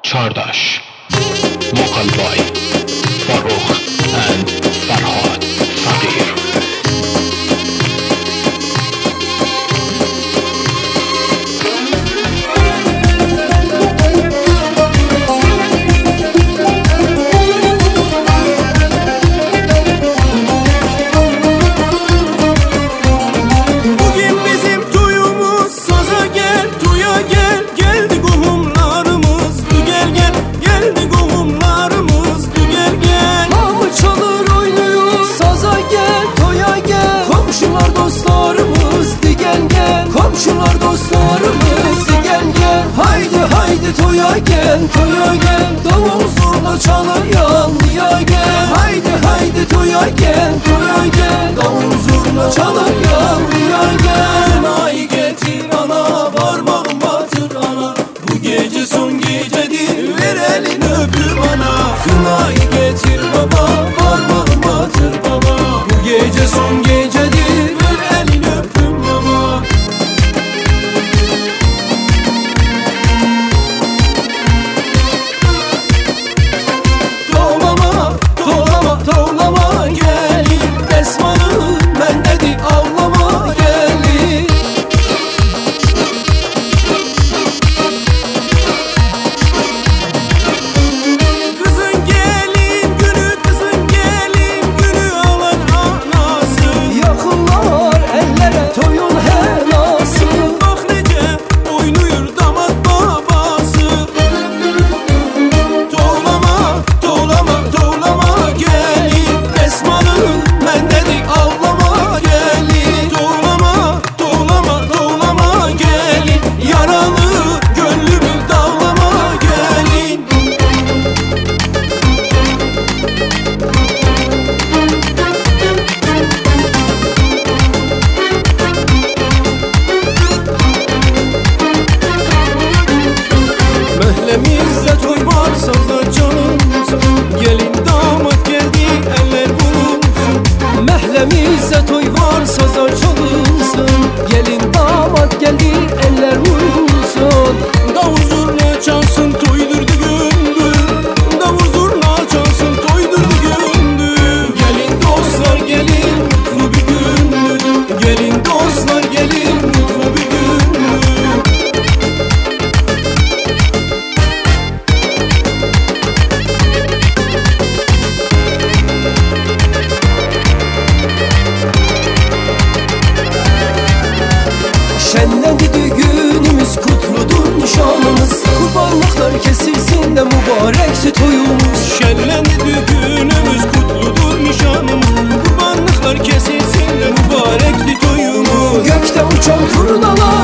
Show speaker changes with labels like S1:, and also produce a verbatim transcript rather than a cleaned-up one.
S1: Çağdaş, Vocal by Farrukh and Farhad Faqir.
S2: Komşular dostlarımız gel gel, haydi haydi toya gel, toya gel. Davul zurna çalar yanlıya gel, haydi haydi toya gel, toya gel. Davul zurna çalar yanlıya gel. Ay getir ana, parmağım batır ana, bu gece son gecedir, ver elini öpür bana. Kınayı getir baba, parmağım batır baba, bu gece son gecedir, ver elini öpür baba. Toğlama gelin, Esman'ın ben dedi avlama gelin. Kızın gelin günü, kızın gelin günü alan anası. Yakınlar ellere toyun helası. Bak nece oynuyor damat babası. Toğlama, toğlama, toğlama gelin, Esman'ın ben dedik avlama gelin. Toğlama, toğlama, toğlama gelin, yaralı gönlümü dağlama gelin. Mehlemizde toy var, sazla canımsa, gelin damat geldi eller vurulsun. Mehlemizde toy var, sazla çalınsın, gelin damat geldi eller vurulsun. Davul zurna çalsın, toydurdu gündür, davul zurna çalsın, toydurdu gündür. Gelin dostlar gelin, mutlu bir gündür, gelin dostlar gelin, mutlu bir gündür. Şenlendi düğünümüz, kutludur nişanımız, kurbanlıklar kesilsin de mübarekti toyumuz. Şenlendi düğünümüz, kutludur nişanımız, kurbanlıklar kesilsin de mübarekti toyumuz. Gökte uçan turnalar